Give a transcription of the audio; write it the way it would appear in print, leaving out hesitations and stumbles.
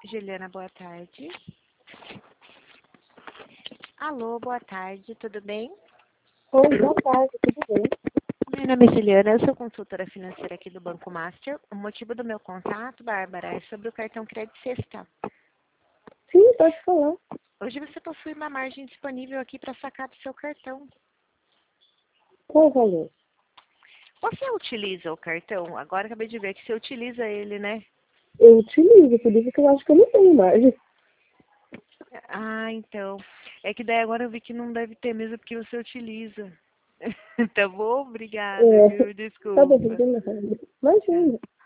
Juliana, boa tarde. Alô, boa tarde, tudo bem? Oi, boa tarde, tudo bem? Meu nome é Juliana, eu sou consultora financeira aqui do Banco Master. O motivo do meu contato, Bárbara, é sobre o cartão Crédito Sexta. Sim, pode falar. Hoje você possui uma margem disponível aqui para sacar do seu cartão. Qual o valor? Você utiliza o cartão? Agora acabei de ver que você utiliza ele, né? Eu utilizo, por isso que eu acho que eu não tenho margem. Ah, então. É que daí agora eu vi que não deve ter mesmo porque você utiliza. Tá bom? Obrigada, É, viu? tá bom, Desculpa. não tem nada. Imagina.